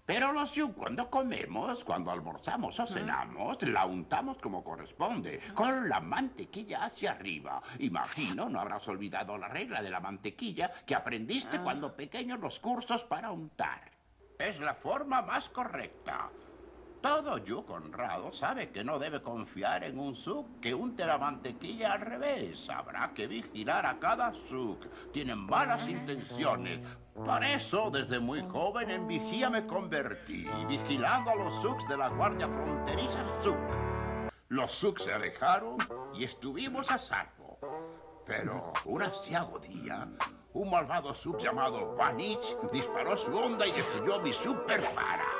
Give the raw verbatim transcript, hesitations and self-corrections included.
Pero los yu, cuando comemos, cuando almorzamos o cenamos, la untamos como corresponde, con la mantequilla hacia arriba. Imagino, no habrás olvidado la regla de la mantequilla que aprendiste cuando pequeño en los cursos para untar. Es la forma más correcta. Todo yu honrado sabe que no debe confiar en un suk que unte la mantequilla al revés. Habrá que vigilar a cada suk. Tienen malas intenciones. Por eso, desde muy joven en vigía me convertí, vigilando a los suks de la Guardia Fronteriza Suk. Los suks se alejaron y estuvimos a salvo. Pero un asiago día, un malvado suk llamado Vanich disparó su onda y destruyó mi super para.